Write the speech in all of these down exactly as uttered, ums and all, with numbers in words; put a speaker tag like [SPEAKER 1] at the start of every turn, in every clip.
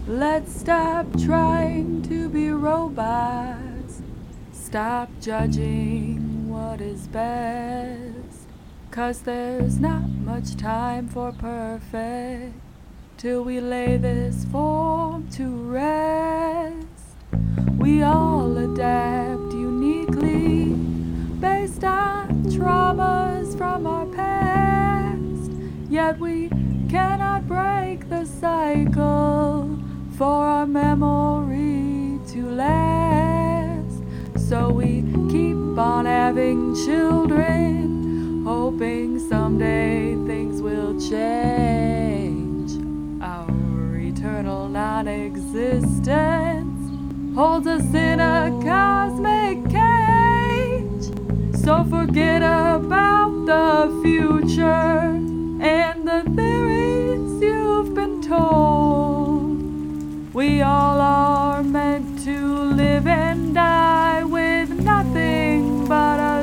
[SPEAKER 1] Let's stop trying to be robots. Stop judging what is best. 'Cause there's not much time for perfect till we lay this form to rest. We all adapt uniquely based on traumas from our past. Yet we cannot break the cycle for our memory to last. So we keep on having children, hoping someday things will change. Our eternal non-existence holds us in a cosmic cage. So forget about the future and the theories you've been told. We all are meant to live and die with nothing but a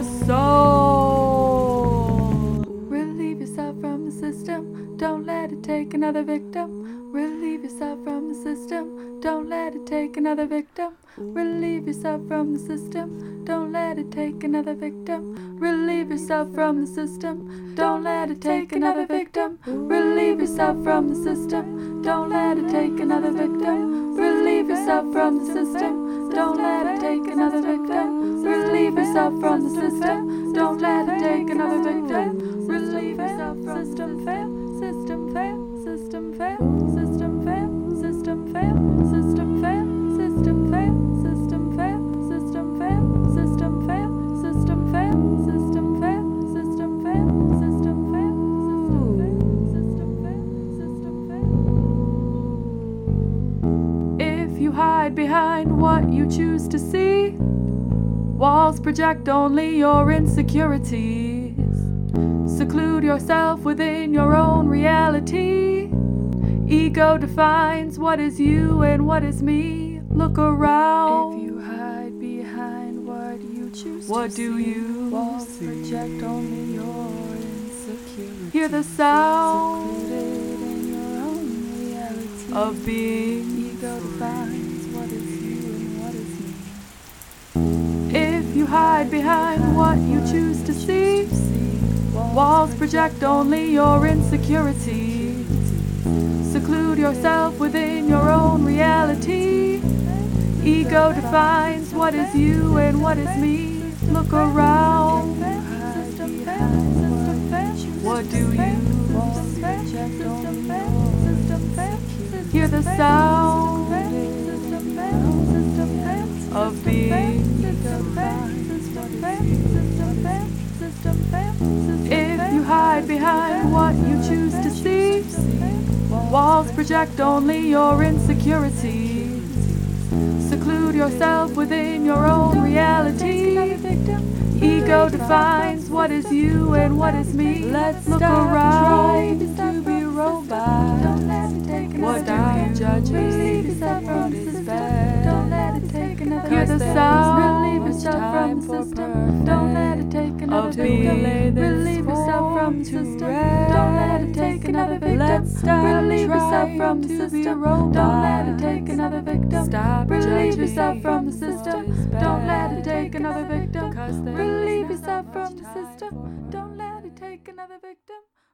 [SPEAKER 1] soul. Relieve yourself from the system, don't let it take another victim. Relieve yourself from the system, don't let it take another victim. Relieve yourself from the system, don't let it take another victim. Relieve yourself from the system, don't let it take another victim. Relieve yourself from the system, don't let it take another victim. Relieve yourself from the system, don't let it take another victim. Relieve yourself from the system, don't let it take another victim. Relieve yourself from system fail, system fail, system fail, system fail, system fail, system fail, system fail, system fail, system fail, system fail, system fail, system fail, system fail, system fail, system fail, system fail, system fail. If you hide behind what you choose to see, walls project only your insecurities. Seclude yourself within your own reality. Ego defines what is you and what is me. Look around.
[SPEAKER 2] If you hide behind what you choose
[SPEAKER 1] What
[SPEAKER 2] to
[SPEAKER 1] do
[SPEAKER 2] see,
[SPEAKER 1] you
[SPEAKER 2] walls
[SPEAKER 1] see?
[SPEAKER 2] project only your insecurities.
[SPEAKER 1] Hear the sound
[SPEAKER 2] Secluded in your own reality.
[SPEAKER 1] of being
[SPEAKER 2] Ego defines what is you and what is me.
[SPEAKER 1] If you hide behind what you choose to see, walls project only your insecurities. Seclude yourself within your own reality. Ego defines what is you and what is me. Look around. What do you see? Hear the sound of being. If you hide behind what you choose to see, walls project only your insecurities. Seclude yourself within your own reality. Ego defines what is you and what is me. Let's look around to be robots. What do you judge? Relieve yourself from the system. Don't let it take another. Hear the sound. Relieve yourself from the system. Don't let it take another victim. Relieve yourself from the system. Don't let it take another victim. Relieve yourself from the system. Don't let it take another victim. Stop. Relieve yourself from the system. Don't let it take another victim. Relieve yourself from the system. Don't let it take another victim.